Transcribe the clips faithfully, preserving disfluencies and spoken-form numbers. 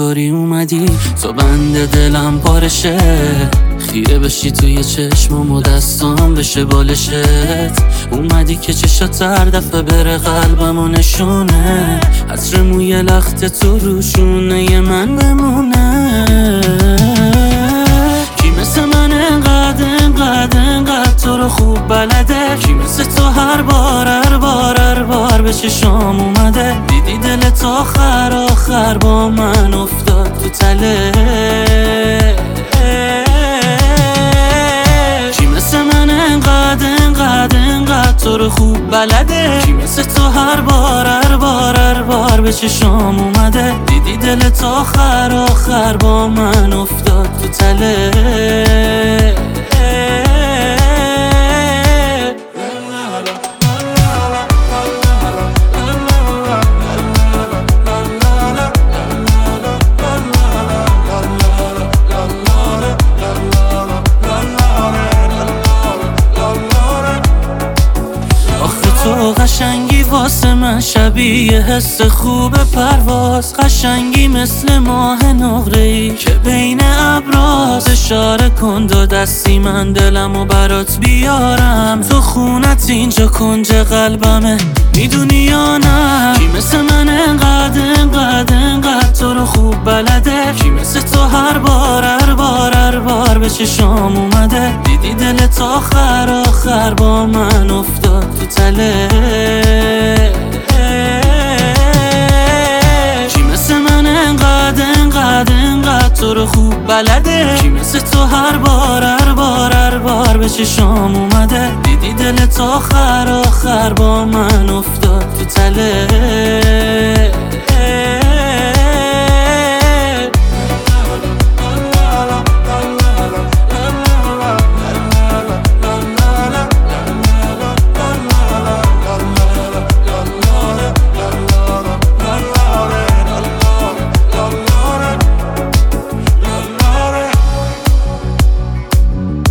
اینطوری اومدی تو بند دلم پارشه، خیره بشی توی چشمم و دستام بشه بالشت. اومدی که چشات هر دفعه بره قلبم و نشونه، عطر موی لخت تو روشونه من بمونه. کی مثل من انقدر انقدر انقدر تو رو خوب بلده، کی مثل تو هر بار هر بار هر بار به چشام اومده. دیدی دلت آخر آخر با من افتاد تو تله. کی مثل من انقدر انقدر انقدر تو رو خوب بلده، کی مثل تو هر بار هر بار هر بار به چشام اومده. دیدی دلت آخر آخر با من افتاد تو تله. تو قشنگی واسه من شبیه حس خوب پرواز، قشنگی مثل ماه نقره‌ای که بین ابراز. اشاره کن دو دستی من دلمو برات بیارم، تو خونت اینجا کنج قلبمه میدونی یا نه. کی مثل من انقدر انقدر انقدر تو رو خوب بلده، کی مثل تو هر بار هر بار هر بار به چشام اومده. دیدی دلت آخر آخر با من افتاد تو تله. کی مثل من انقدر انقدر انقدر تو رو خوب بلده، کی مثل تو هر بار هر بار هر بار به چشام اومده. دیدی دلت آخر آخر با من افتاد تو تله.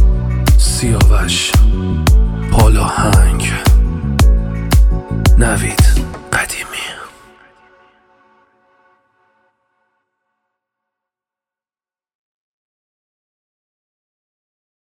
سیاوش پالاهنگ نوید